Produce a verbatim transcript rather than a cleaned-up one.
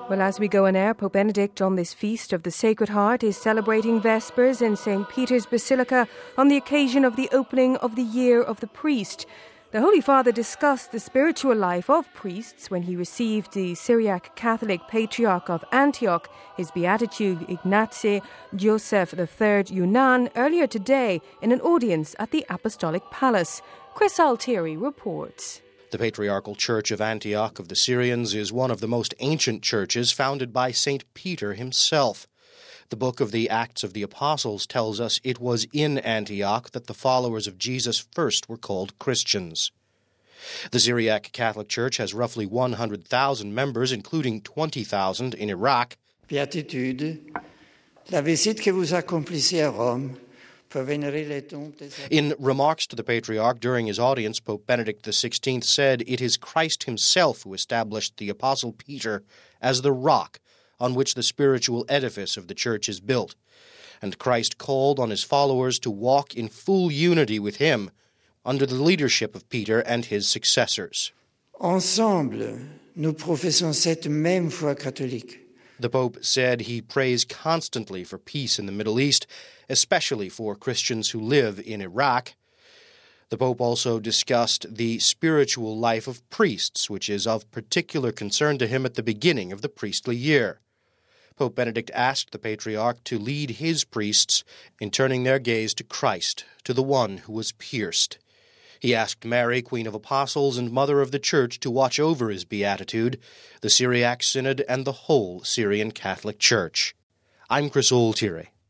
Well, as we go on air, Pope Benedict on this Feast of the Sacred Heart is celebrating Vespers in Saint Peter's Basilica on the occasion of the opening of the Year of the Priest. The Holy Father discussed the spiritual life of priests when he received the Syriac Catholic Patriarch of Antioch, his Beatitude Ignace Joseph the Third Yunan, earlier today in an audience at the Apostolic Palace. Chris Altieri reports. The Patriarchal Church of Antioch of the Syrians is one of the most ancient churches founded by Saint Peter himself. The book of the Acts of the Apostles tells us it was in Antioch that the followers of Jesus first were called Christians. The Syriac Catholic Church has roughly one hundred thousand members, including twenty thousand in Iraq. Beatitude, la visite que vous accomplissez à Rome. In remarks to the Patriarch during his audience, Pope Benedict the Sixteenth said it is Christ himself who established the Apostle Peter as the rock on which the spiritual edifice of the Church is built, and Christ called on his followers to walk in full unity with him under the leadership of Peter and his successors. Ensemble, nous professons cette même foi catholique. The Pope said he prays constantly for peace in the Middle East, especially for Christians who live in Iraq. The Pope also discussed the spiritual life of priests, which is of particular concern to him at the beginning of the priestly year. Pope Benedict asked the Patriarch to lead his priests in turning their gaze to Christ, to the one who was pierced. He asked Mary, Queen of Apostles and Mother of the Church, to watch over his beatitude, the Syriac Synod, and the whole Syrian Catholic Church. I'm Chris Altieri.